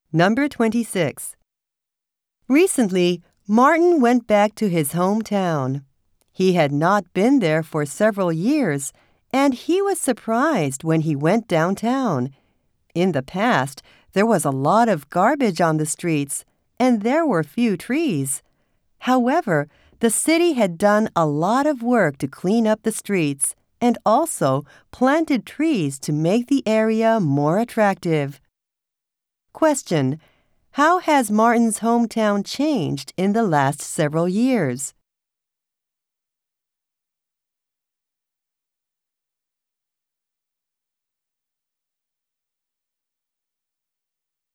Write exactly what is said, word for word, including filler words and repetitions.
Number twenty-six. Recently, Martin went back to his hometown. He had not been there for several years, and he was surprised when he went downtown. In the past, there was a lot of garbage on the streets, and there were few trees. However, the city had done a lot of work to clean up the streets and also planted trees to make the area more attractive. Question: how has Martin's hometown changed in the last several years?